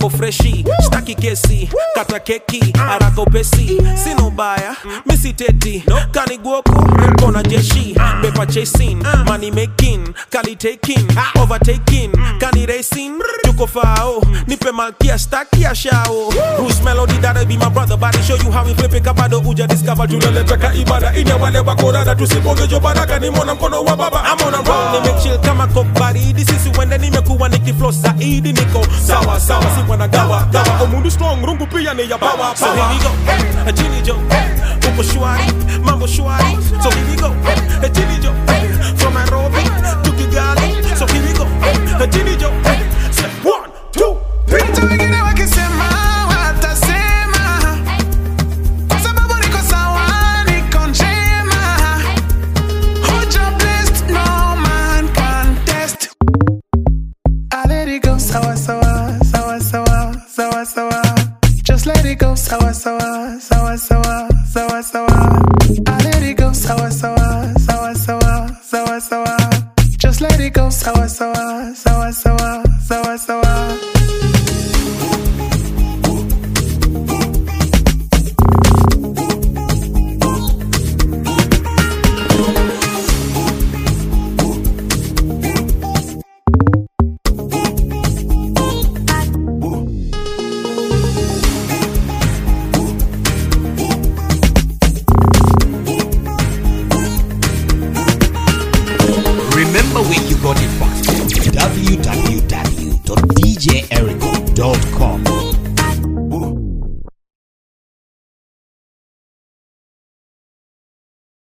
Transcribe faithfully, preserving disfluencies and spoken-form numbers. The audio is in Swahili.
mambo freshi, staki kesi, kata keki, haraka pesi, sino baya, misi teti, kaniguoko, kona jeshi, paper chasing, money making, kali taking, overtaking, kani racing, tuko fao, nipe malkia, staki ya shao. Bruce Melody, that'll be my brother, body show you how we flip it, kabado uja discover, tuleleta ka ibada, inya wale wakorada, tusiponge jo baraka, ni mona mkono wa baba, I'm on a roll, nime chill kama coke baridi, sisi wende nimekuwa nikiflow saidi, niko sawa sawa, si wana gawa gawa, omundu strong, rungu pia ni ya power. So here we go, a Jimmy Joe, uko shwari, mambo shwari. So here we go, a Jimmy Joe, from Nairobi to Kigali. So here we go, a Jimmy Joe, say one, two, three. Hata wengine wakisema watasema, sababu niko sawa, niko njema. Hoja blessed, no man can test. I let it go, sawa sawa, sawa sawa, sawa sawa. Just let it go, sawa sawa, sawa sawa, sawa sawa. I let it go, sawa sawa, sawa sawa, sawa sawa. Just let it go, sawa sawa, sawa sawa, sawa sawa. Remember where you got it from. w w w dot d j